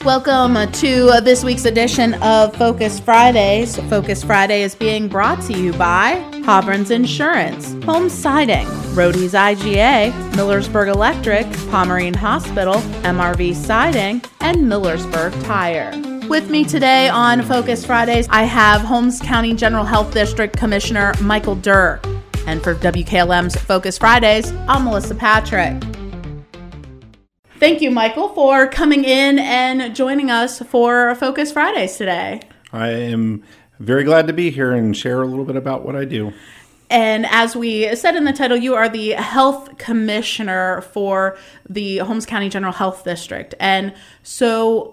Welcome to this week's edition of Focus Fridays. Focus Friday is being brought to you by Hobron's Insurance, Home Siding, Rody's IGA, Millersburg Electric, Pomerene Hospital, MRV Siding, and Millersburg Tire. With me today on Focus Fridays, I have Holmes County General Health District Commissioner Michael Durr. And for WKLM's Focus Fridays, I'm Melissa Patrick. Thank you, Michael, for coming in and joining us for Focus Fridays today. I am very glad to be here and share a little bit about what I do. And as we said in the title, you are the health commissioner for the Holmes County General Health District. And so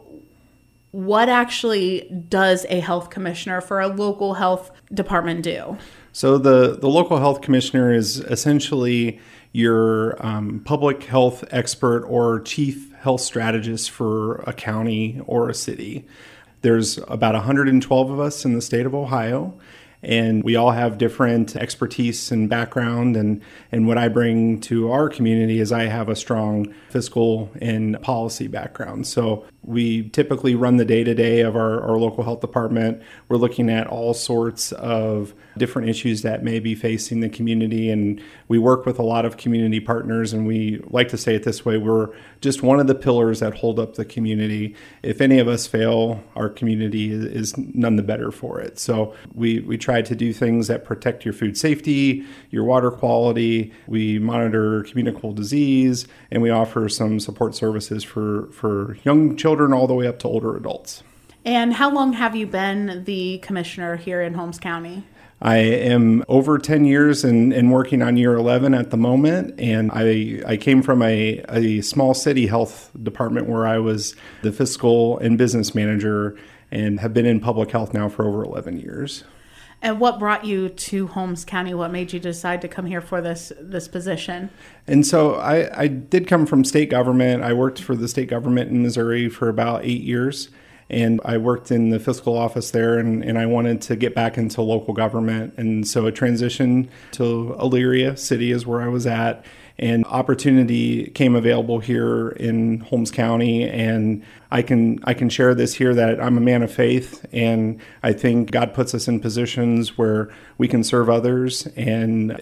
what actually does a health commissioner for a local health department do? So the local health commissioner is essentially your public health expert or chief health strategist for a county or a city. There's about 112 of us in the state of Ohio, and we all have different expertise and background. And what I bring to our community is I have a strong fiscal and policy background. So we typically run the day-to-day of our local health department. We're looking at all sorts of different issues that may be facing the community. And we work with a lot of community partners. And we like to say it this way, we're just one of the pillars that hold up the community. If any of us fail, our community is none the better for it. So we try to do things that protect your food safety, your water quality. We monitor communicable disease, and we offer some support services for young children all the way up to older adults. And how long have you been the commissioner here in Holmes County? I am over 10 years and working on year 11 at the moment. And I came from a small city health department where I was the fiscal and business manager and have been in public health now for over 11 years. And what brought you to Holmes County? What made you decide to come here for this position? And so I did come from state government. I worked for the state government in Missouri for about 8 years. And I worked in the fiscal office there, and I wanted to get back into local government. And so a transition to Elyria City is where I was at. And opportunity came available here in Holmes County, and I can share this here that I'm a man of faith, and I think God puts us in positions where we can serve others, and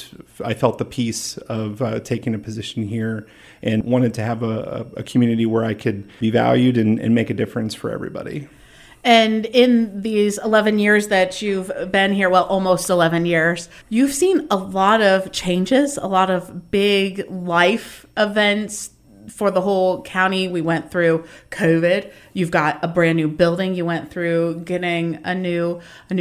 I felt the peace of taking a position here and wanted to have a community where I could be valued and make a difference for everybody. And in these 11 years that you've been here, well, almost 11 years, you've seen a lot of changes, a lot of big life events for the whole county. We went through COVID. You've got a brand new building. You went through getting a new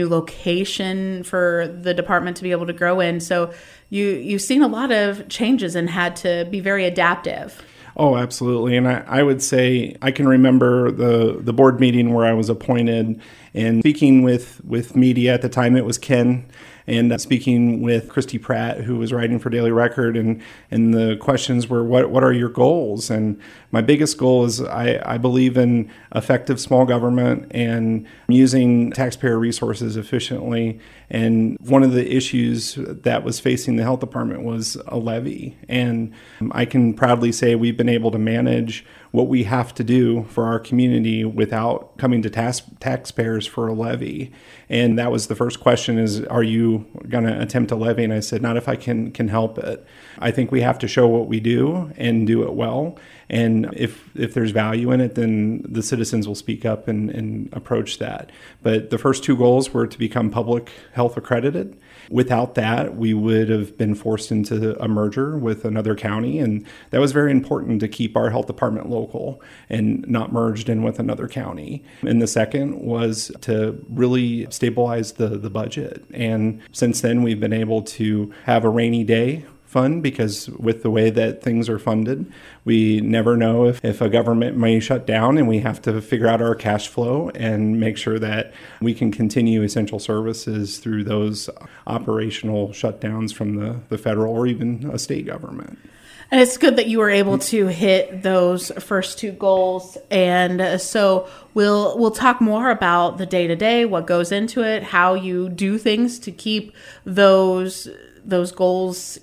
location for the department to be able to grow in. So you've seen a lot of changes and had to be very adaptive. Oh, absolutely. And I would say I can remember the board meeting where I was appointed and speaking with media at the time. It was Ken, and speaking with Christy Pratt, who was writing for Daily Record, and the questions were, what are your goals? And my biggest goal is I believe in effective small government and using taxpayer resources efficiently. And one of the issues that was facing the health department was a levy. And I can proudly say we've been able to manage what we have to do for our community without coming to taxpayers for a levy. And that was the first question is, are you going to attempt a levy? And I said, not if I can help it. I think we have to show what we do and do it well. And if there's value in it, then the citizens will speak up and approach that. But the first two goals were to become public health accredited. Without that, we would have been forced into a merger with another county. And that was very important to keep our health department local and not merged in with another county. And the second was to really stabilize the budget. And since then, we've been able to have a rainy day fund, because with the way that things are funded, we never know if a government may shut down, and we have to figure out our cash flow and make sure that we can continue essential services through those operational shutdowns from the federal or even a state government. And it's good that you were able to hit those first two goals. And so we'll talk more about the day-to-day, what goes into it, how you do things to keep those goals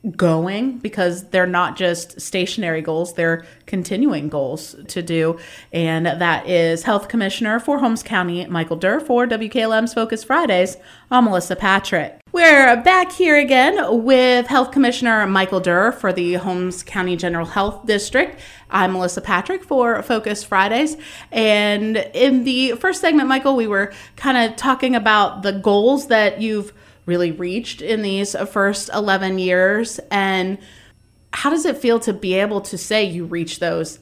going, because they're not just stationary goals, they're continuing goals to do. And that is Health Commissioner for Holmes County, Michael Durr. For WKLM's Focus Fridays, I'm Melissa Patrick. We're back here again with Health Commissioner Michael Durr for the Holmes County General Health District. I'm Melissa Patrick for Focus Fridays. And in the first segment, Michael, we were kind of talking about the goals that you've really reached in these first 11 years. And how does it feel to be able to say you reached those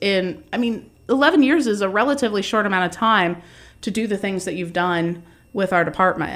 11 years is a relatively short amount of time to do the things that you've done with our department.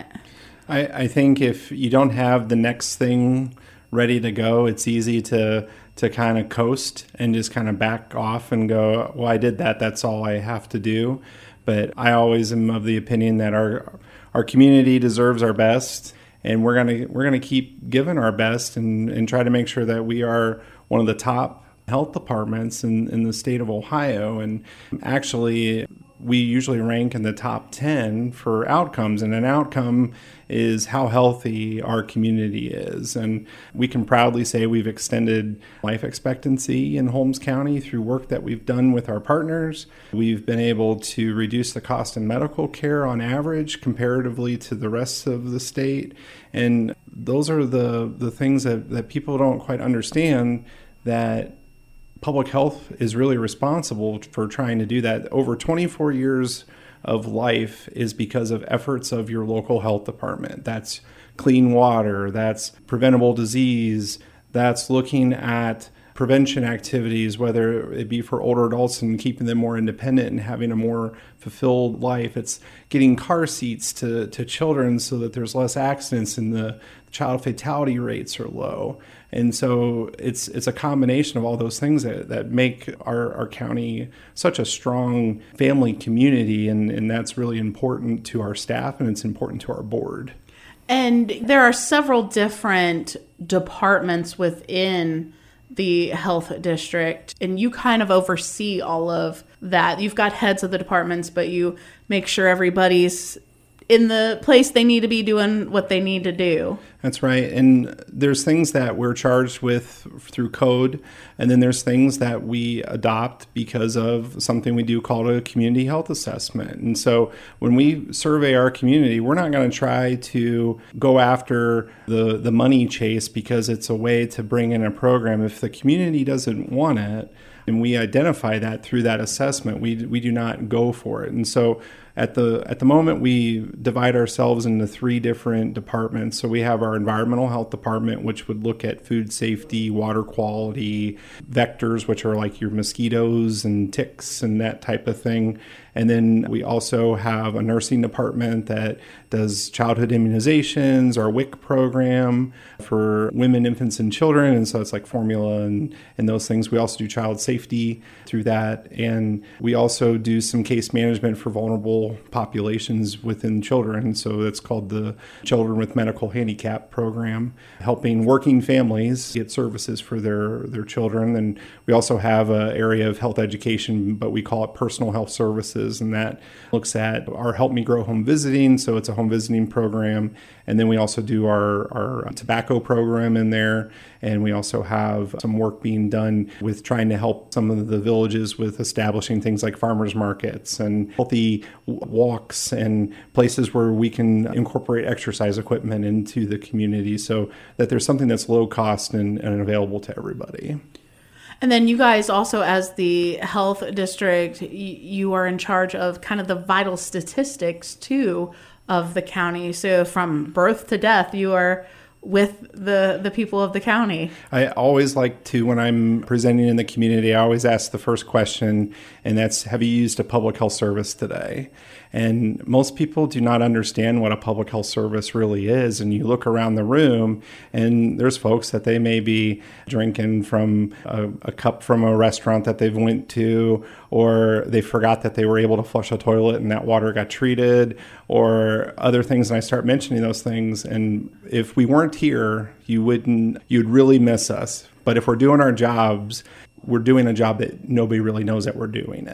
I think if you don't have the next thing ready to go, it's easy to kind of coast and just kind of back off and go, well, I did that. That's all I have to do. But I always am of the opinion that our community deserves our best. And we're gonna keep giving our best and try to make sure that we are one of the top health departments in the state of Ohio. And actually, we usually rank in the top 10 for outcomes. And an outcome is how healthy our community is. And we can proudly say we've extended life expectancy in Holmes County through work that we've done with our partners. We've been able to reduce the cost of medical care on average comparatively to the rest of the state. And those are the things that people don't quite understand, that public health is really responsible for trying to do that. Over 24 years of life is because of efforts of your local health department. That's clean water, that's preventable disease, that's looking at prevention activities, whether it be for older adults and keeping them more independent and having a more fulfilled life. It's getting car seats to children so that there's less accidents and the child fatality rates are low. And so it's a combination of all those things that make our county such a strong family community, and that's really important to our staff and it's important to our board. And there are several different departments within the health district, and you kind of oversee all of that. You've got heads of the departments, but you make sure everybody's in the place they need to be doing what they need to do. That's right. And there's things that we're charged with through code, and then there's things that we adopt because of something we do called a community health assessment. And so when we survey our community, we're not going to try to go after the money chase because it's a way to bring in a program. If the community doesn't want it, and we identify that through that assessment, we do not go for it. And so at the moment, we divide ourselves into 3 different departments. So we have our environmental health department, which would look at food safety, water quality, vectors, which are like your mosquitoes and ticks and that type of thing. And then we also have a nursing department that does childhood immunizations, our WIC program for women, infants, and children. And so it's like formula and those things. We also do child safety through that. And we also do some case management for vulnerable populations within children. So that's called the Children with Medical Handicap program, helping working families get services for their children. And we also have an area of health education, but we call it personal health services. And that looks at our Help Me Grow home visiting. So it's a home visiting program. And then we also do our tobacco program in there. And we also have some work being done with trying to help some of the villages with establishing things like farmers markets and healthy walks and places where we can incorporate exercise equipment into the community so that there's something that's low cost and available to everybody. And then you guys also, as the health district, you are in charge of kind of the vital statistics, too, of the county. So from birth to death, you are with the people of the county. I always like to, when I'm presenting in the community, I always ask the first question, and that's, have you used a public health service today? And most people do not understand what a public health service really is. And you look around the room, and there's folks that they may be drinking from a cup from a restaurant that they've went to, or they forgot that they were able to flush a toilet and that water got treated, or other things. And I start mentioning those things. And if we weren't here, you'd really miss us. But if we're doing our jobs, we're doing a job that nobody really knows that we're doing it.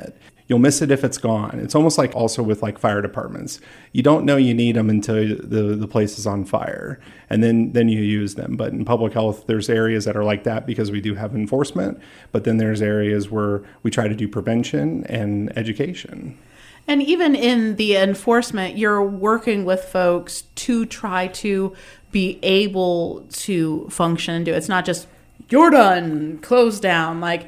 You'll miss it if it's gone. It's almost like also with like fire departments. You don't know you need them until the place is on fire, and then you use them. But in public health, there's areas that are like that because we do have enforcement, but then there's areas where we try to do prevention and education. And even in the enforcement, you're working with folks to try to be able to function and do it. It's not just, you're done, close down. Like,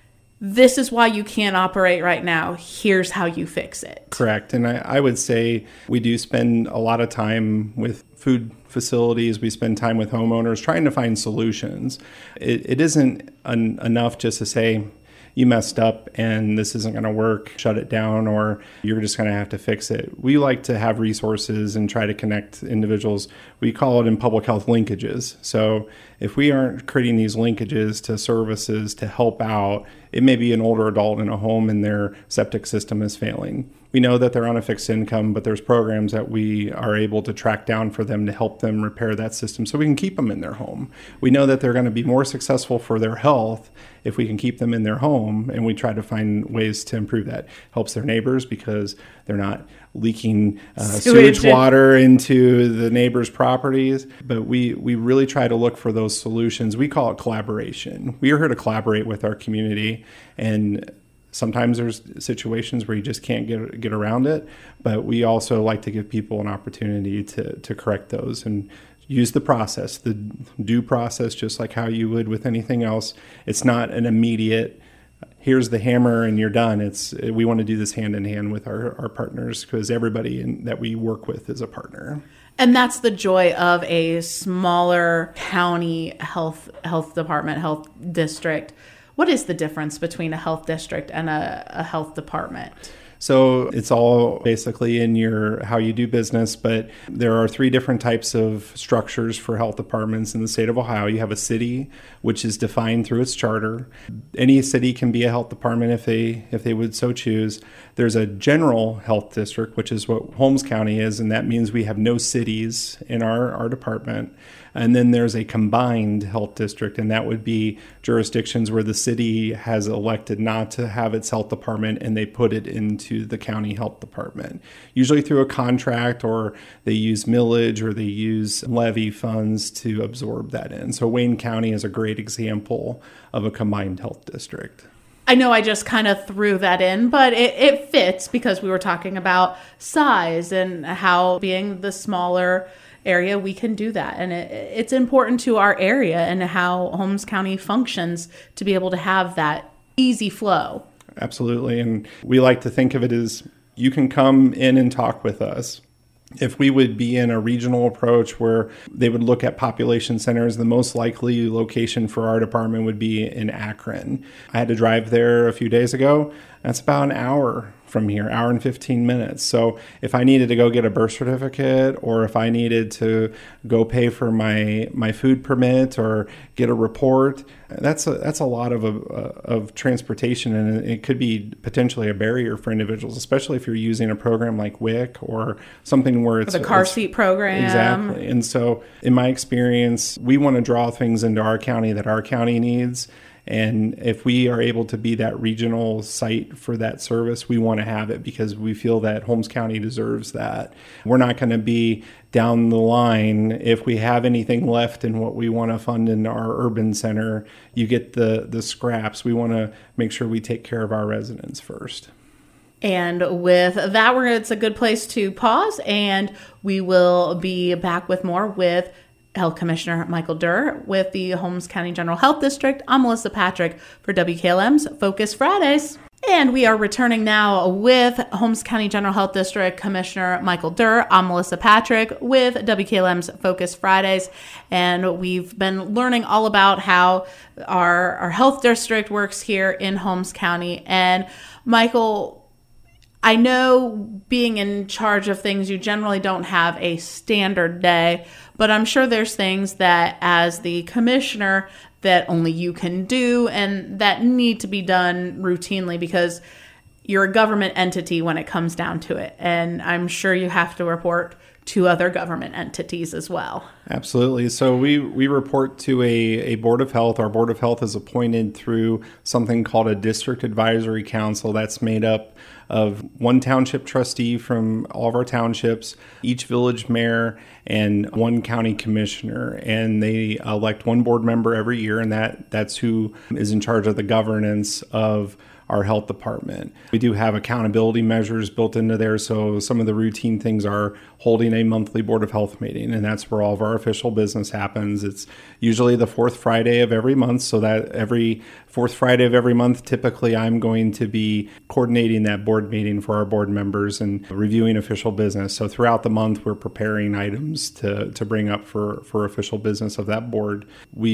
this is why you can't operate right now. Here's how you fix it. Correct. And I would say we do spend a lot of time with food facilities. We spend time with homeowners trying to find solutions. It isn't enough just to say, you messed up and this isn't going to work, shut it down, or you're just going to have to fix it. We like to have resources and try to connect individuals. We call it in public health linkages. So if we aren't creating these linkages to services to help out, it may be an older adult in a home and their septic system is failing. We know that they're on a fixed income, but there's programs that we are able to track down for them to help them repair that system so we can keep them in their home. We know that they're going to be more successful for their health if we can keep them in their home, and we try to find ways to improve that. Helps their neighbors because they're not leaking sewage water into the neighbors' properties. But we really try to look for those solutions. We call it collaboration. We are here to collaborate with our community, and sometimes there's situations where you just can't get around it, but we also like to give people an opportunity to correct those and use the process, the due process, just like how you would with anything else. It's not an immediate, here's the hammer and you're done. We want to do this hand in hand with our partners, because everybody that we work with is a partner. And that's the joy of a smaller county health department, health district. What is the difference between a health district and a health department? So it's all basically in how you do business, but there are 3 different types of structures for health departments in the state of Ohio. You have a city, which is defined through its charter. Any city can be a health department if they would so choose. There's a general health district, which is what Holmes County is, and that means we have no cities in our department. And then there's a combined health district, and that would be jurisdictions where the city has elected not to have its health department and they put it into the county health department, usually through a contract, or they use millage or they use levy funds to absorb that in. So Wayne County is a great example of a combined health district. I know I just kind of threw that in, but it fits because we were talking about size and how being the smaller area, we can do that. And it's important to our area and how Holmes County functions to be able to have that easy flow. Absolutely. And we like to think of it as you can come in and talk with us. If we would be in a regional approach where they would look at population centers, the most likely location for our department would be in Akron. I had to drive there a few days ago. That's about an hour from here, hour and 15 minutes. So if I needed to go get a birth certificate, or if I needed to go pay for my food permit or get a report, that's a lot of transportation, and it could be potentially a barrier for individuals, especially if you're using a program like WIC or something where it's the car seat program. Exactly. And so in my experience, we want to draw things into our county that our county needs. And if we are able to be that regional site for that service, we want to have it because we feel that Holmes County deserves that. We're not going to be down the line if we have anything left in what we want to fund in our urban center. You get the scraps. We want to make sure we take care of our residents first. And with that, it's a good place to pause, and we will be back with more with Health Commissioner Michael Durr with the Holmes County General Health District. I'm Melissa Patrick for WKLM's Focus Fridays. And we are returning now with Holmes County General Health District Commissioner Michael Durr. I'm Melissa Patrick with WKLM's Focus Fridays. And we've been learning all about how our health district works here in Holmes County. And Michael, I know being in charge of things, you generally don't have a standard day, but I'm sure there's things that as the commissioner that only you can do and that need to be done routinely because you're a government entity when it comes down to it. And I'm sure you have to report to other government entities as well. Absolutely. So we report to a Board of Health. Our Board of Health is appointed through something called a District Advisory Council that's made up of one township trustee from all of our townships, each village mayor, and one county commissioner. And they elect one board member every year, and that's who is in charge of the governance of our health department. We do have accountability measures built into there. So some of the routine things are holding a monthly Board of Health meeting, and that's where all of our official business happens. It's usually the fourth Friday of every month. So that every fourth Friday of every month, typically I'm going to be coordinating that board meeting for our board members and reviewing official business. So throughout the month, we're preparing items to bring up for official business of that board.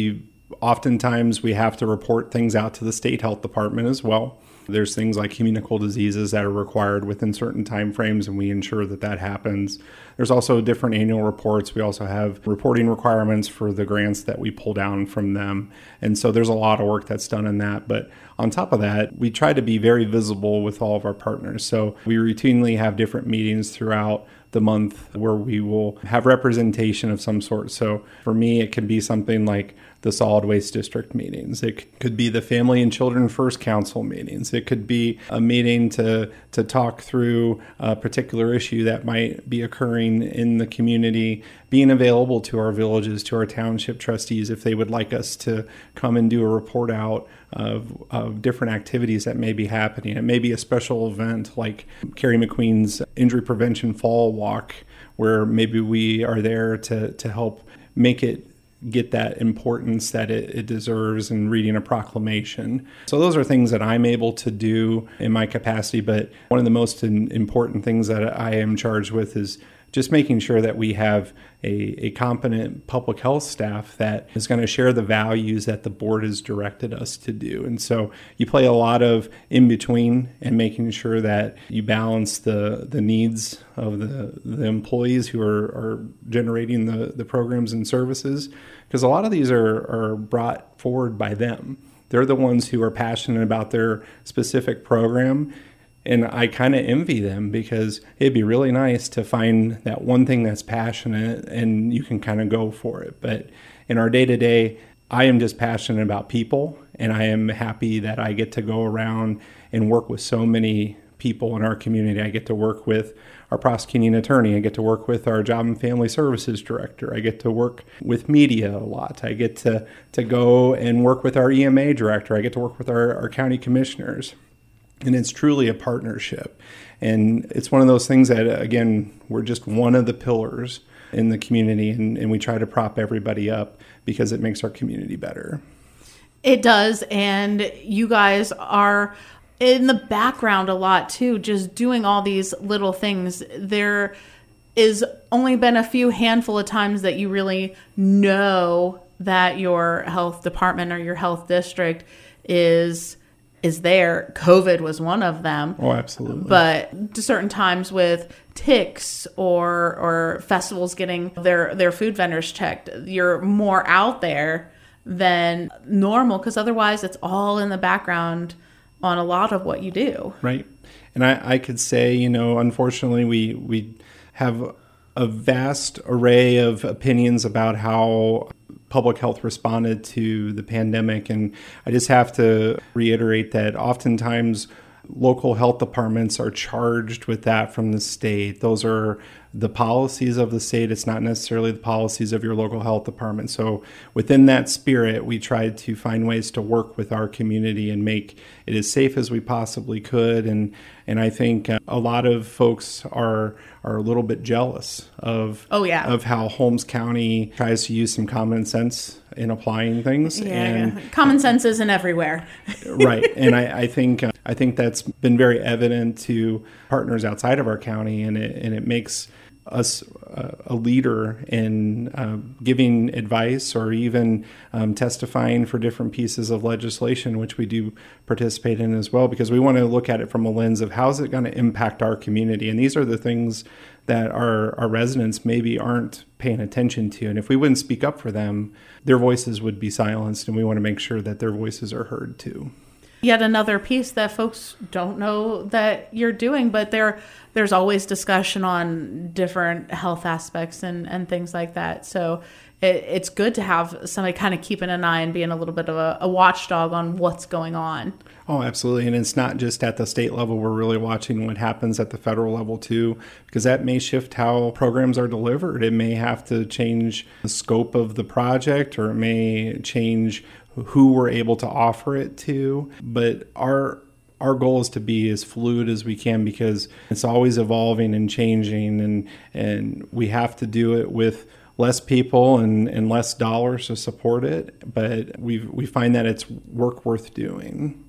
Oftentimes we have to report things out to the state health department as well. There's things like communicable diseases that are required within certain time frames, and we ensure that happens. There's also different annual reports. We also have reporting requirements for the grants that we pull down from them. And so there's a lot of work that's done in that. But on top of that, we try to be very visible with all of our partners. So we routinely have different meetings throughout the month where we will have representation of some sort. So for me, it can be something like the solid waste district meetings. It could be the Family and Children First Council meetings. It could be a meeting to talk through a particular issue that might be occurring in the community, being available to our villages, to our township trustees if they would like us to come and do a report out of different activities that may be happening. It may be a special event like Carrie McQueen's Injury Prevention Fall Walk, where maybe we are there to help make it get that importance that it deserves in reading a proclamation. So those are things that I'm able to do in my capacity, but one of the most important things that I am charged with is just making sure that we have a competent public health staff that is going to share the values that the board has directed us to do. And so you play a lot of in between and making sure that you balance the needs of the employees who are generating the programs and services, because a lot of these are brought forward by them. They're the ones who are passionate about their specific program. And I kind of envy them, because it'd be really nice to find that one thing that's passionate and you can kind of go for it. But in our day-to-day, I am just passionate about people, and I am happy that I get to go around and work with so many people in our community. I get to work with our prosecuting attorney. I get to work with our job and family services director. I get to work with media a lot. I get to go and work with our EMA director. I get to work with our county commissioners. And it's truly a partnership. And it's one of those things that, again, we're just one of the pillars in the community, and we try to prop everybody up because it makes our community better. It does. And you guys are in the background a lot, too, just doing all these little things. There is only been a few handful of times that you really know that your health department or your health district is there. COVID was one of them. Oh, absolutely. But to certain times with ticks or festivals getting their food vendors checked, you're more out there than normal, because otherwise it's all in the background on a lot of what you do. Right. And I could say, unfortunately, we have a vast array of opinions about how public health responded to the pandemic. And I just have to reiterate that oftentimes local health departments are charged with that from the state. Those are the policies of the state. It's not necessarily the policies of your local health department. So within that spirit, we tried to find ways to work with our community and make it as safe as we possibly could. And I think a lot of folks are a little bit jealous of how Holmes County tries to use some common sense in applying things. Yeah, and common sense isn't everywhere. Right. And I think that's been very evident to partners outside of our county, and it makes us a leader in giving advice or even testifying for different pieces of legislation, which we do participate in as well, because we want to look at it from a lens of how is it going to impact our community. And these are the things that our residents maybe aren't paying attention to. And if we wouldn't speak up for them, their voices would be silenced, and we want to make sure that their voices are heard too. Yet another piece that folks don't know that you're doing, but there's always discussion on different health aspects and things like that. So it's good to have somebody kind of keeping an eye and being a little bit of a watchdog on what's going on. Oh, absolutely. And it's not just at the state level. We're really watching what happens at the federal level too, because that may shift how programs are delivered. It may have to change the scope of the project, or it may change who we're able to offer it to. But our goal is to be as fluid as we can, because it's always evolving and changing, and we have to do it with less people and less dollars to support it. But we find that it's work worth doing.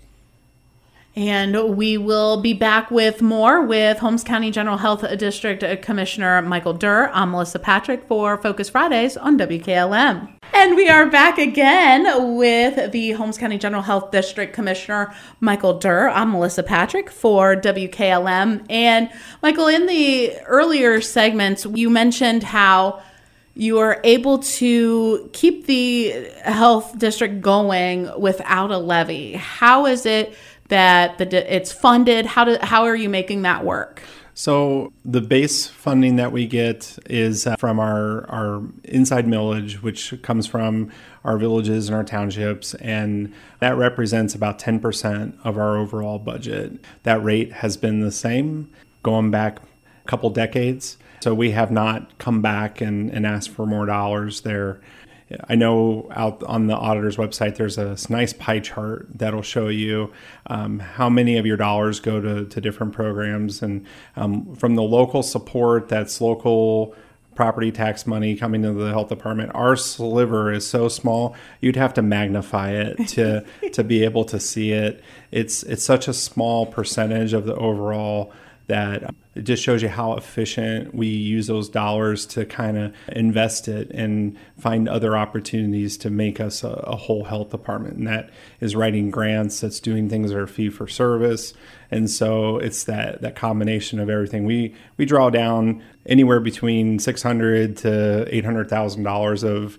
And we will be back with more with Holmes County General Health District Commissioner Michael Durr. I'm Melissa Patrick for Focus Fridays on WKLM. And we are back again with the Holmes County General Health District Commissioner Michael Durr. I'm Melissa Patrick for WKLM. And Michael, in the earlier segments, you mentioned how you are able to keep the health district going without a levy. How is it that it's funded? How are you making that work? So the base funding that we get is from our inside millage, which comes from our villages and our townships, and that represents about 10% of our overall budget. That rate has been the same going back a couple decades. So we have not come back and asked for more dollars there. I know out on the auditor's website, there's a nice pie chart that'll show you how many of your dollars go to different programs. And from the local support, that's local property tax money coming to the health department, our sliver is so small, you'd have to magnify it to be able to see it. It's such a small percentage of the overall that it just shows you how efficient we use those dollars to kind of invest it and find other opportunities to make us a whole health department. And that is writing grants, that's doing things that are fee for service. And so it's that combination of everything. We draw down anywhere between $600,000 to $800,000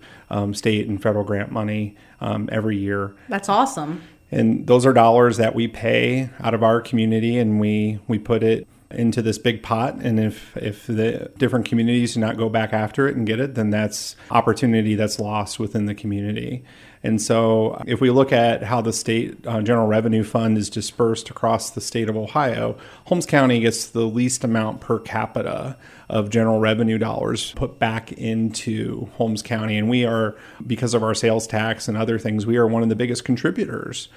of state and federal grant money every year. That's awesome. And those are dollars that we pay out of our community, and we put it into this big pot. And if the different communities do not go back after it and get it, then that's opportunity that's lost within the community. And so if we look at how the state general revenue fund is dispersed across the state of Ohio, Holmes County gets the least amount per capita of general revenue dollars put back into Holmes County. And we are, because of our sales tax and other things, we are one of the biggest contributors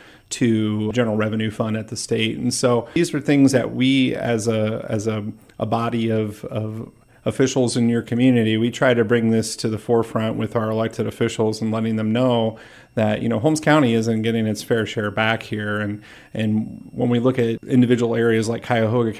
to general revenue fund at the state. And so these are things that we as a body of officials in your community, we try to bring this to the forefront with our elected officials and letting them know that, Holmes County isn't getting its fair share back here. And when we look at individual areas like Cuyahoga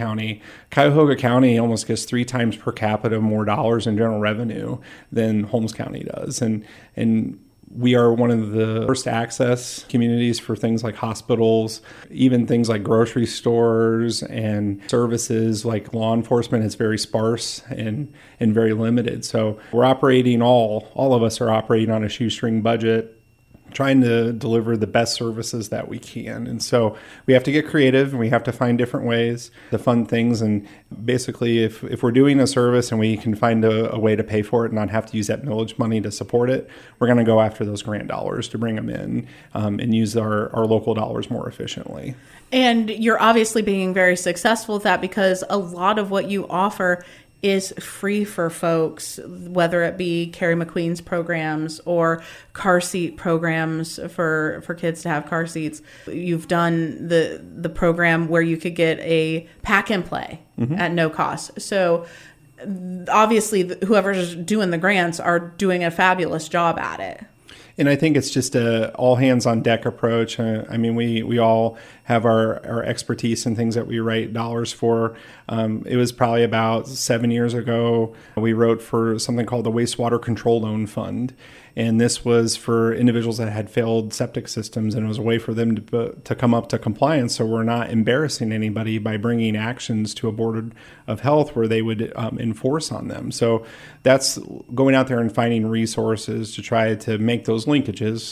County almost gets 3 times per capita more dollars in general revenue than Holmes County does. And we are one of the first access communities for things like hospitals, even things like grocery stores and services like law enforcement. It's very sparse and very limited. So we're operating, all of us are operating on a shoestring budget, trying to deliver the best services that we can. And so we have to get creative, and we have to find different ways to fund things. And basically, if we're doing a service and we can find a way to pay for it and not have to use that millage money to support it, we're going to go after those grant dollars to bring them in and use our local dollars more efficiently. And you're obviously being very successful with that, because a lot of what you offer is free for folks, whether it be Carrie McQueen's programs or car seat programs for kids to have car seats. You've done the program where you could get a pack and play at no cost. So obviously whoever's doing the grants are doing a fabulous job at it. And I think it's just a all hands on deck approach. We all have our expertise and things that we write dollars for. It was probably about 7 years ago, we wrote for something called the Wastewater Control Loan Fund. And this was for individuals that had failed septic systems, and it was a way for them to come up to compliance, so we're not embarrassing anybody by bringing actions to a board of health where they would enforce on them. So that's going out there and finding resources to try to make those linkages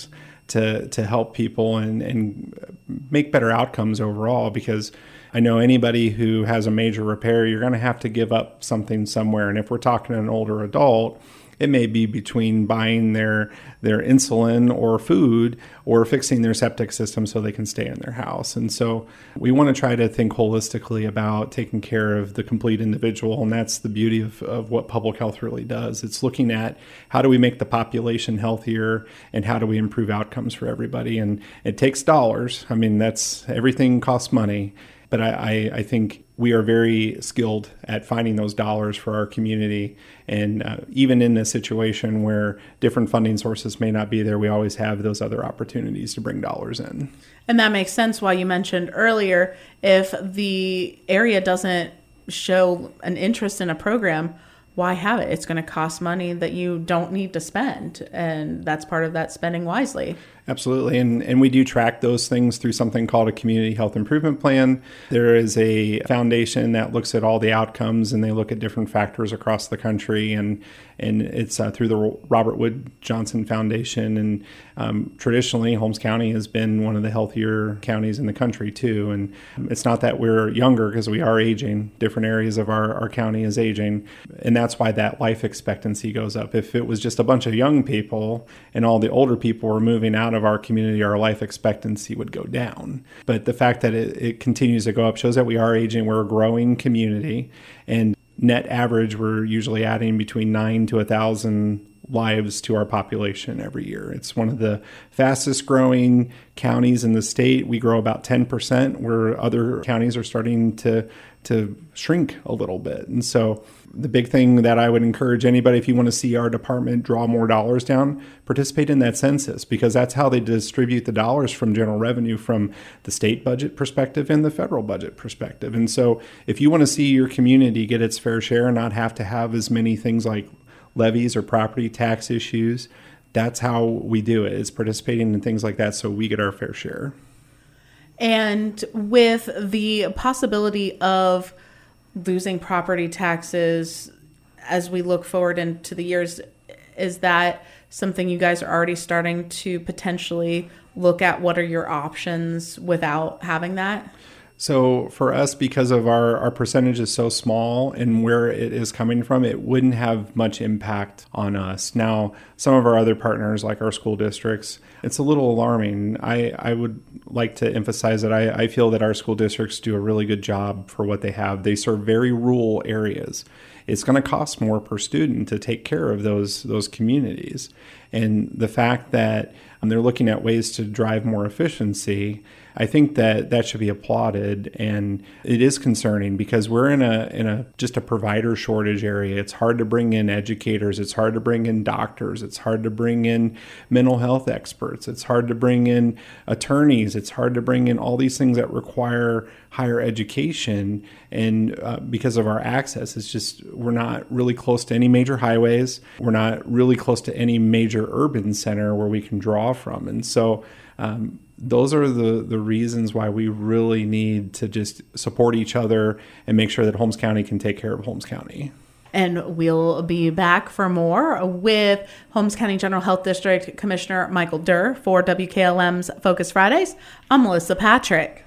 to help people and make better outcomes overall. Because I know anybody who has a major repair, you're going to have to give up something somewhere. And if we're talking an older adult, it may be between buying their insulin or food or fixing their septic system so they can stay in their house. And so we want to try to think holistically about taking care of the complete individual. And that's the beauty of what public health really does. It's looking at how do we make the population healthier and how do we improve outcomes for everybody. And it takes dollars. I mean, everything costs money. But I think we are very skilled at finding those dollars for our community. And even in a situation where different funding sources may not be there, we always have those other opportunities to bring dollars in. And that makes sense why you mentioned earlier, if the area doesn't show an interest in a program, why have it? It's going to cost money that you don't need to spend. And that's part of that spending wisely. Absolutely. And we do track those things through something called a community health improvement plan. There is a foundation that looks at all the outcomes, and they look at different factors across the country. And it's through the Robert Wood Johnson Foundation. And traditionally, Holmes County has been one of the healthier counties in the country, too. And it's not that we're younger, because we are aging. Different areas of our county is aging. And that's why that life expectancy goes up. If it was just a bunch of young people and all the older people were moving out of our community, our life expectancy would go down. But the fact that it continues to go up shows that we are aging. We're a growing community. And net average, we're usually adding between 9 to 1,000 lives to our population every year. It's one of the fastest growing counties in the state. We grow about 10%, where other counties are starting to shrink a little bit. And so the big thing that I would encourage anybody, if you want to see our department draw more dollars down, participate in that census, because that's how they distribute the dollars from general revenue, from the state budget perspective and the federal budget perspective. And so if you want to see your community get its fair share and not have to have as many things like levies or property tax issues, that's how we do it, is participating in things like that so we get our fair share. And with the possibility of losing property taxes as we look forward into the years, is that something you guys are already starting to potentially look at? What are your options without having that? So for us, because of our percentage is so small and where it is coming from, it wouldn't have much impact on us. Now, some of our other partners, like our school districts, it's a little alarming. I would like to emphasize that I feel that our school districts do a really good job for what they have. They serve very rural areas. It's going to cost more per student to take care of those communities. And the fact that they're looking at ways to drive more efficiency, I think that should be applauded. And it is concerning because we're in a just a provider shortage area. It's hard to bring in educators. It's hard to bring in doctors. It's hard to bring in mental health experts. It's hard to bring in attorneys. It's hard to bring in all these things that require higher education. And because of our access, it's just, we're not really close to any major highways. We're not really close to any major urban center where we can draw from. And so those are the reasons why we really need to just support each other and make sure that Holmes County can take care of Holmes County. And we'll be back for more with Holmes County General Health District Commissioner Michael Durr for WKLM's Focus Fridays. I'm Melissa Patrick.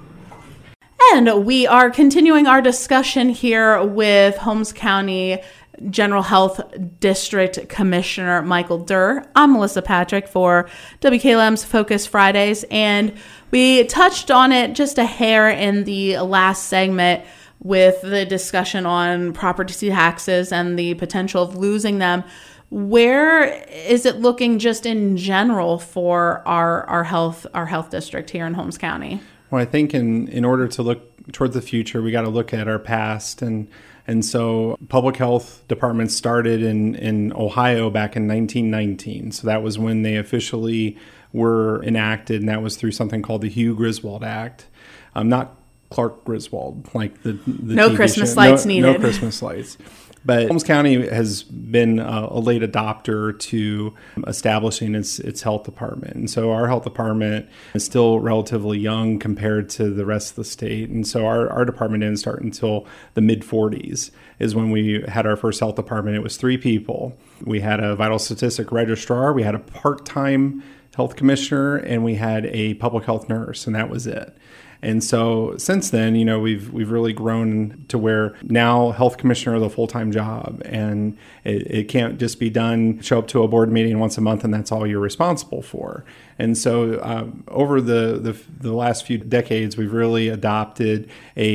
And we are continuing our discussion here with Holmes County General Health District Commissioner Michael Durr. I'm Melissa Patrick for WKLM's Focus Fridays, and we touched on it just a hair in the last segment with the discussion on property taxes and the potential of losing them. Where is it looking just in general for our health district here in Holmes County? Well, I think in order to look toward the future, we got to look at our past. And so public health departments started in Ohio back in 1919. So that was when they officially were enacted, and that was through something called the Hugh Griswold Act. Not Clark Griswold, like the no TV Christmas show. lights needed. No Christmas lights. But Holmes County has been a late adopter to establishing its health department. And so our health department is still relatively young compared to the rest of the state. And so our department didn't start until the mid-40s is when we had our first health department. It was 3 people. We had a vital statistic registrar. We had a part-time health commissioner and we had a public health nurse, and that was it. And so since then, we've really grown to where now health commissioner is a full-time job, and it can't just be done, show up to a board meeting once a month and that's all you're responsible for. And so over the last few decades, we've really adopted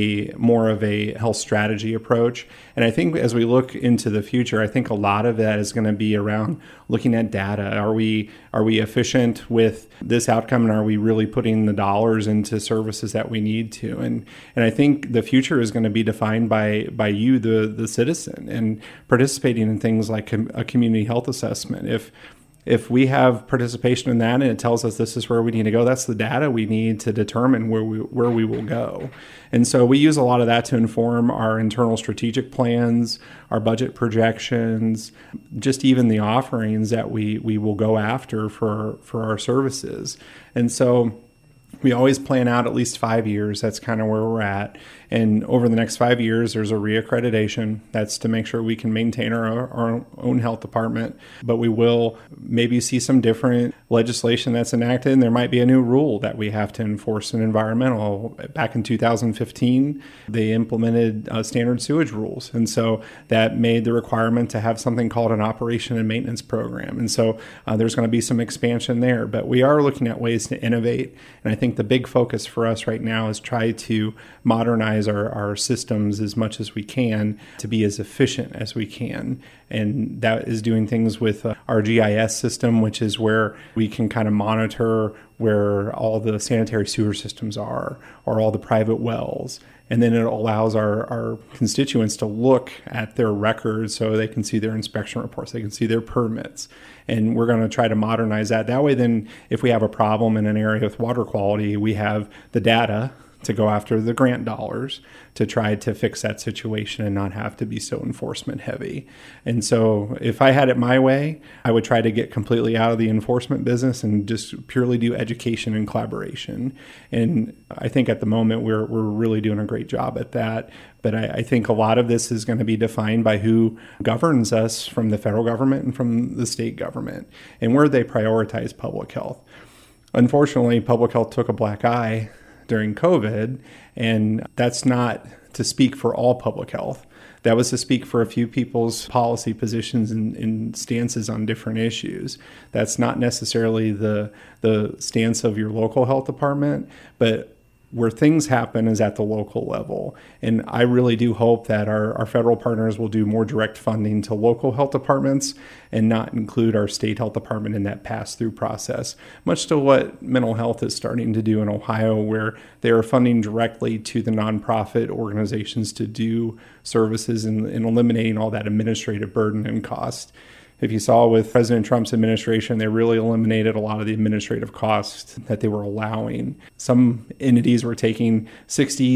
more of a health strategy approach. And I think as we look into the future, I think a lot of that is going to be around looking at data. Are we efficient with this outcome, and are we really putting the dollars into services that we need to? And I think the future is going to be defined by you, the citizen, and participating in things like a community health assessment. If we have participation in that and it tells us this is where we need to go, that's the data we need to determine where we will go. And so we use a lot of that to inform our internal strategic plans, our budget projections, just even the offerings that we will go after for our services. And so we always plan out at least 5 years. That's kind of where we're at. And over the next 5 years, there's a reaccreditation. That's to make sure we can maintain our own health department. But we will maybe see some different legislation that's enacted, and there might be a new rule that we have to enforce in environmental. Back in 2015, they implemented standard sewage rules. And so that made the requirement to have something called an operation and maintenance program. And so there's going to be some expansion there. But we are looking at ways to innovate. And I think the big focus for us right now is try to modernize our systems as much as we can to be as efficient as we can. And that is doing things with our GIS system, which is where we can kind of monitor where all the sanitary sewer systems are, or all the private wells. And then it allows our constituents to look at their records so they can see their inspection reports, they can see their permits. And we're going to try to modernize that. That way, then, if we have a problem in an area with water quality, we have the data to go after the grant dollars to try to fix that situation and not have to be so enforcement heavy. And so if I had it my way, I would try to get completely out of the enforcement business and just purely do education and collaboration. And I think at the moment we're really doing a great job at that. But I think a lot of this is going to be defined by who governs us from the federal government and from the state government, and where they prioritize public health. Unfortunately, public health took a black eye during COVID, and that's not to speak for all public health. That was to speak for a few people's policy positions and stances on different issues. That's not necessarily the stance of your local health department, but where things happen is at the local level. And I really do hope that our federal partners will do more direct funding to local health departments and not include our state health department in that pass-through process, much to what mental health is starting to do in Ohio, where they are funding directly to the nonprofit organizations to do services and eliminating all that administrative burden and cost. If you saw with President Trump's administration, they really eliminated a lot of the administrative costs that they were allowing. Some entities were taking 60,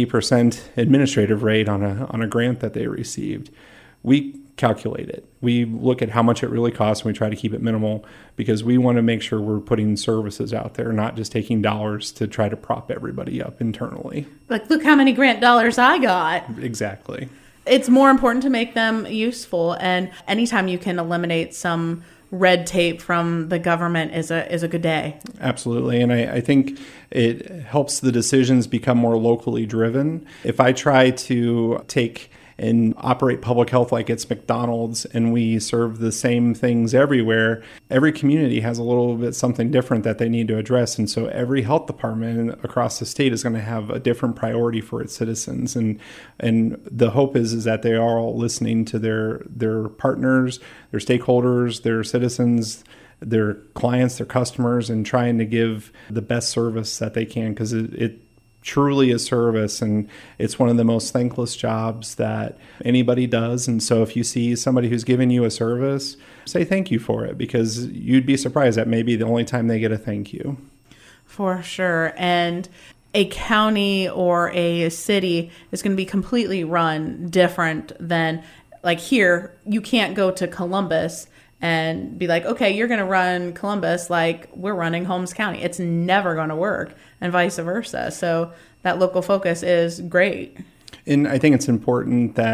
70% administrative rate on a grant that they received. We calculate it. We look at how much it really costs, and we try to keep it minimal because we want to make sure we're putting services out there, not just taking dollars to try to prop everybody up internally. Like, look how many grant dollars I got. Exactly. It's more important to make them useful, and anytime you can eliminate some red tape from the government is a good day. Absolutely, and I think it helps the decisions become more locally driven. If I try to take and operate public health like it's McDonald's and we serve the same things everywhere, every community has a little bit something different that they need to address. And so every health department across the state is going to have a different priority for its citizens. And the hope is that they are all listening to their partners, their stakeholders, their citizens, their clients, their customers, and trying to give the best service that they can, because it truly a service, and it's one of the most thankless jobs that anybody does. And so if you see somebody who's giving you a service, say thank you for it, because you'd be surprised that may be the only time they get a thank you. For sure. And a county or a city is going to be completely run different than, like, here, you can't go to Columbus and be like, okay, you're going to run Columbus like we're running Holmes County. It's never going to work, and vice versa. So that local focus is great. And I think it's important that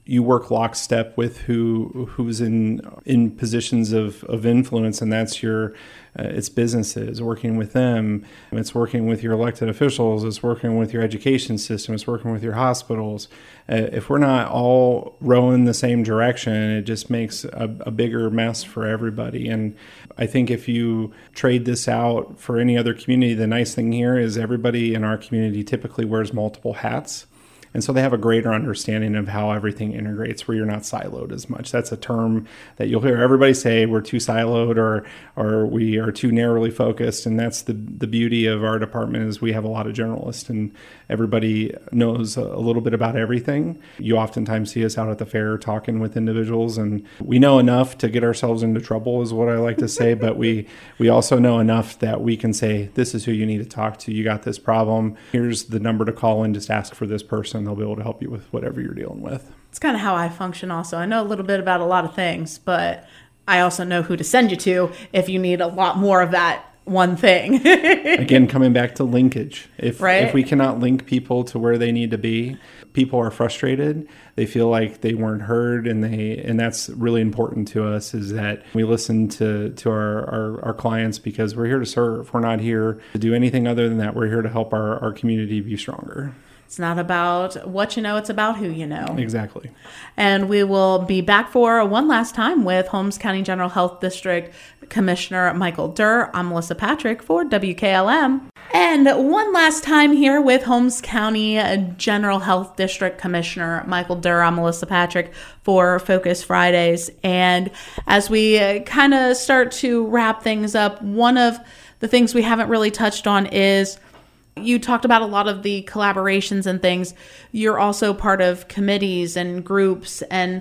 you work lockstep with who's in positions of influence, and that's it's businesses, working with them. It's working with your elected officials. It's working with your education system. It's working with your hospitals. If we're not all rowing the same direction, it just makes a bigger mess for everybody. And I think if you trade this out for any other community, the nice thing here is everybody in our community typically wears multiple hats. And so they have a greater understanding of how everything integrates, where you're not siloed as much. That's a term that you'll hear everybody say, we're too siloed or we are too narrowly focused. And that's the beauty of our department, is we have a lot of generalists and everybody knows a little bit about everything. You oftentimes see us out at the fair talking with individuals, and we know enough to get ourselves into trouble, is what I like to say. But we also know enough that we can say, this is who you need to talk to. You got this problem. Here's the number to call and just ask for this person. They'll be able to help you with whatever you're dealing with. It's kind of how I function also. I know a little bit about a lot of things, but I also know who to send you to if you need a lot more of that one thing. Again, coming back to linkage. If we cannot link people to where they need to be, people are frustrated. They feel like they weren't heard, and that's really important to us, is that we listen to our clients, because we're here to serve. We're not here to do anything other than that. We're here to help our community be stronger. It's not about what you know, it's about who you know. Exactly. And we will be back for one last time with Holmes County General Health District Commissioner Michael Durr. I'm Melissa Patrick for WKLM. And one last time here with Holmes County General Health District Commissioner Michael Durr. I'm Melissa Patrick for Focus Fridays. And as we kind of start to wrap things up, one of the things we haven't really touched on is, you talked about a lot of the collaborations and things. You're also part of committees and groups and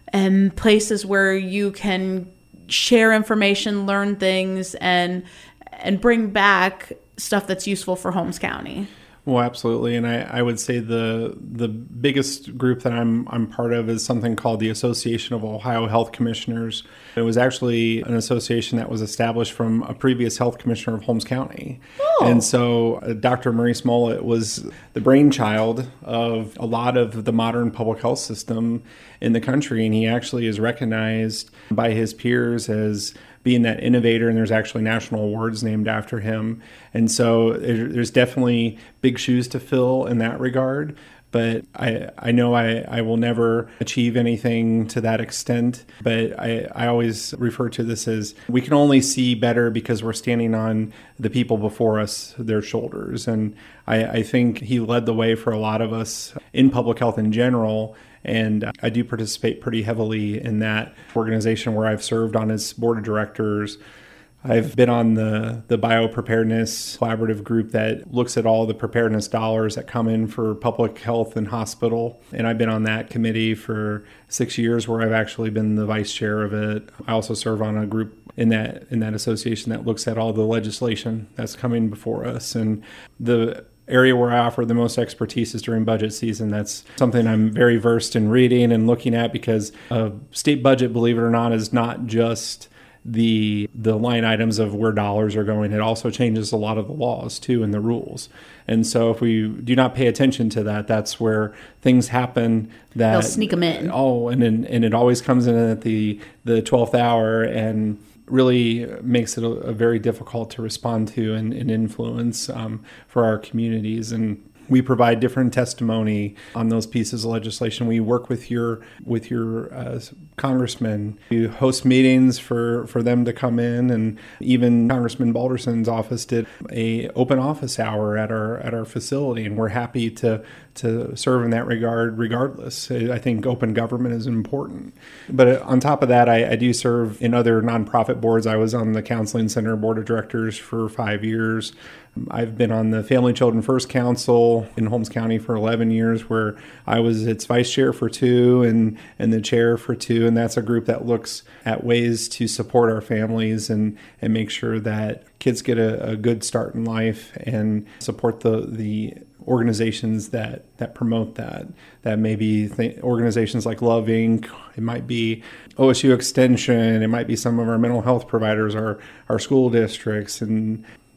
places where you can share information, learn things, and bring back stuff that's useful for Holmes County. Well, absolutely. And I would say the biggest group that I'm part of is something called the Association of Ohio Health Commissioners. It was actually an association that was established from a previous health commissioner of Holmes County. Oh. And so Dr. Maurice Mullet was the brainchild of a lot of the modern public health system in the country. And he actually is recognized by his peers as being that innovator, and there's actually national awards named after him. And so there's definitely big shoes to fill in that regard. But I know I will never achieve anything to that extent. But I always refer to this as, we can only see better because we're standing on the people before us, their shoulders. And I think he led the way for a lot of us in public health in general. And I do participate pretty heavily in that organization, where I've served on its board of directors. I've been on the biopreparedness collaborative group that looks at all the preparedness dollars that come in for public health and hospital. And I've been on that committee for 6 years, where I've actually been the vice chair of it. I also serve on a group in that association that looks at all the legislation that's coming before us. And the area where I offer the most expertise is during budget season. That's something I'm very versed in reading and looking at, because a state budget, believe it or not, is not just the line items of where dollars are going. It also changes a lot of the laws too, and the rules. And so if we do not pay attention to that, that's where things happen that they'll sneak them in. Oh, and it always comes in at the 12th hour, and really makes it a very difficult to respond to and influence for our communities. And we provide different testimony on those pieces of legislation. We work with your congressmen. We host meetings for them to come in, and even Congressman Balderson's office did a open office hour at our facility, and we're happy to serve in that regard regardless. I think open government is important. But on top of that, I do serve in other nonprofit boards. I was on the Counseling Center Board of Directors for 5 years. I've been on the Family Children First Council in Holmes County for 11 years, where I was its vice chair for 2 and the chair for 2. And that's a group that looks at ways to support our families and make sure that kids get a good start in life, and support the organizations that promote that may be organizations like Love Inc. It might be OSU Extension. It might be some of our mental health providers, our school districts, and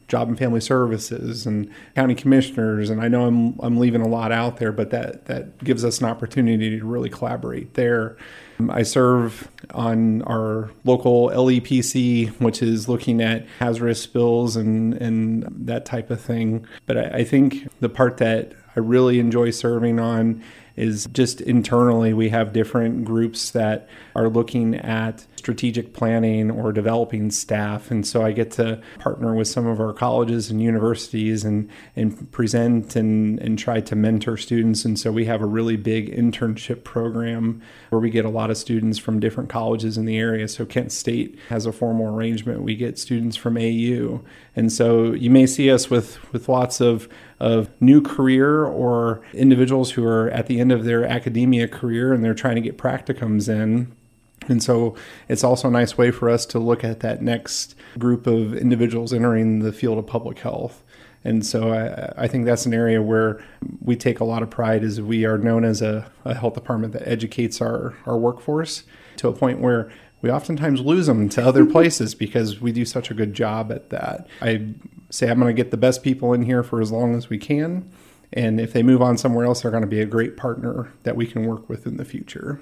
Job and Family Services and county commissioners. And I know I'm leaving a lot out there, but that gives us an opportunity to really collaborate there. I serve on our local LEPC, which is looking at hazardous spills and that type of thing. But I think the part that I really enjoy serving on is just internally we have different groups that are looking at strategic planning or developing staff. And so I get to partner with some of our colleges and universities and present and try to mentor students. And so we have a really big internship program where we get a lot of students from different colleges in the area. So Kent State has a formal arrangement. We get students from AU. And so you may see us with lots of new career or individuals who are at the end of their academia career and they're trying to get practicums in. And so it's also a nice way for us to look at that next group of individuals entering the field of public health. And so I think that's an area where we take a lot of pride, as we are known as a health department that educates our workforce to a point where we oftentimes lose them to other places because we do such a good job at that. I say I'm going to get the best people in here for as long as we can. And if they move on somewhere else, they're going to be a great partner that we can work with in the future.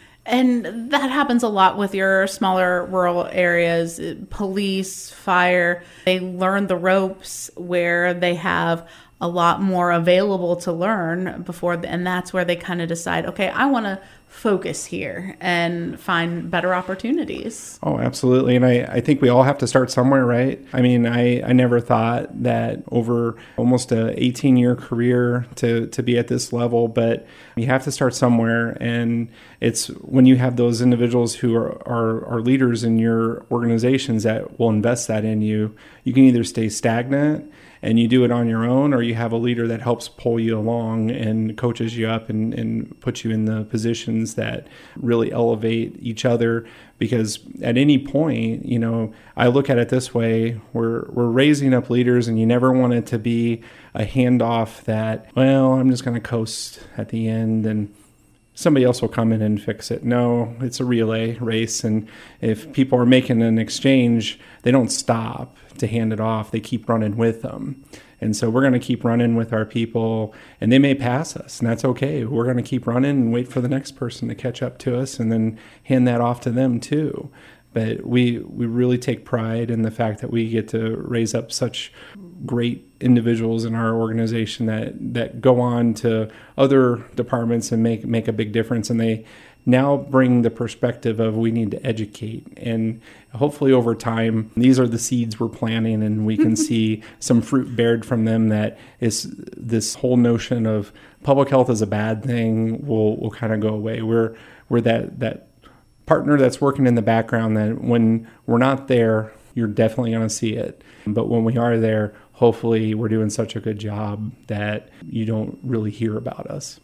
And that happens a lot with your smaller rural areas, police, fire. They learn the ropes where they have a lot more available to learn before, and that's where they kind of decide, okay, I want to focus here and find better opportunities. Oh, absolutely. And I think we all have to start somewhere, right? I mean, I never thought that over almost a 18-year career to be at this level, but you have to start somewhere. And it's when you have those individuals who are leaders in your organizations that will invest that in you, you can either stay stagnant and you do it on your own, or you have a leader that helps pull you along and coaches you up and puts you in the positions that really elevate each other. Because at any point, you know, I look at it this way, we're raising up leaders, and you never want it to be a handoff that, well, I'm just going to coast at the end and somebody else will come in and fix it. No, it's a relay race. And if people are making an exchange, they don't stop to hand it off. They keep running with them. And so we're going to keep running with our people, and they may pass us, and that's okay. We're going to keep running and wait for the next person to catch up to us and then hand that off to them too. But we really take pride in the fact that we get to raise up such great individuals in our organization that go on to other departments and make a big difference. And they now bring the perspective of we need to educate. And hopefully over time, these are the seeds we're planting, and we can see some fruit bared from them. That is, this whole notion of public health is a bad thing will kind of go away. We're that partner that's working in the background that when we're not there, you're definitely going to see it. But when we are there, hopefully we're doing such a good job that you don't really hear about us.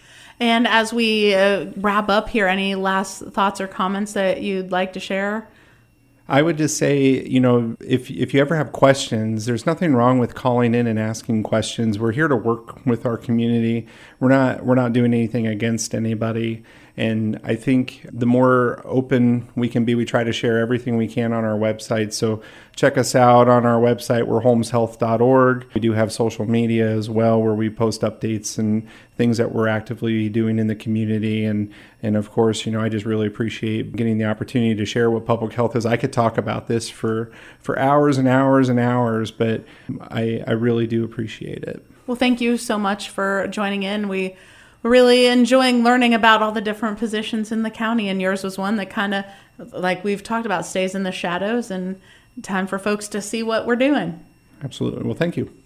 And as we wrap up here, any last thoughts or comments that you'd like to share? I would just say, you know, if you ever have questions, there's nothing wrong with calling in and asking questions. We're here to work with our community. We're not doing anything against anybody. And I think the more open we can be, we try to share everything we can on our website. So check us out on our website. We're holmeshealth.org. We do have social media as well, where we post updates and things that we're actively doing in the community. And of course, you know, I just really appreciate getting the opportunity to share what public health is. I could talk about this for hours and hours and hours, but I really do appreciate it. Well, thank you so much for joining in. We're really enjoying learning about all the different positions in the county, and yours was one that kind of, like we've talked about, stays in the shadows, and time for folks to see what we're doing. Absolutely. Well, thank you.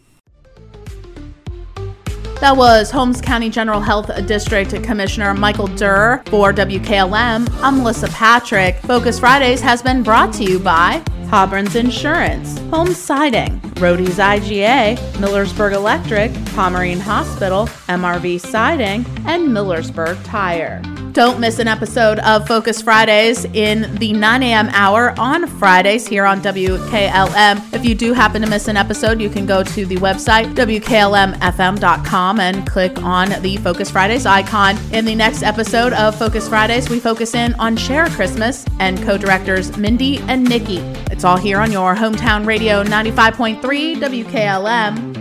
That was Holmes County General Health District Commissioner Michael Durr. For WKLM, I'm Melissa Patrick. Focus Fridays has been brought to you by Hobron's Insurance, Holmes Siding, Rody's IGA, Millersburg Electric, Pomerene Hospital, MRV Siding, and Millersburg Tire. Don't miss an episode of Focus Fridays in the 9 a.m. hour on Fridays here on WKLM. If you do happen to miss an episode, you can go to the website, WKLMFM.com, and click on the Focus Fridays icon. In the next episode of Focus Fridays, we focus in on Share Christmas and co-directors Mindy and Nikki. It's all here on your hometown radio 95.3 WKLM.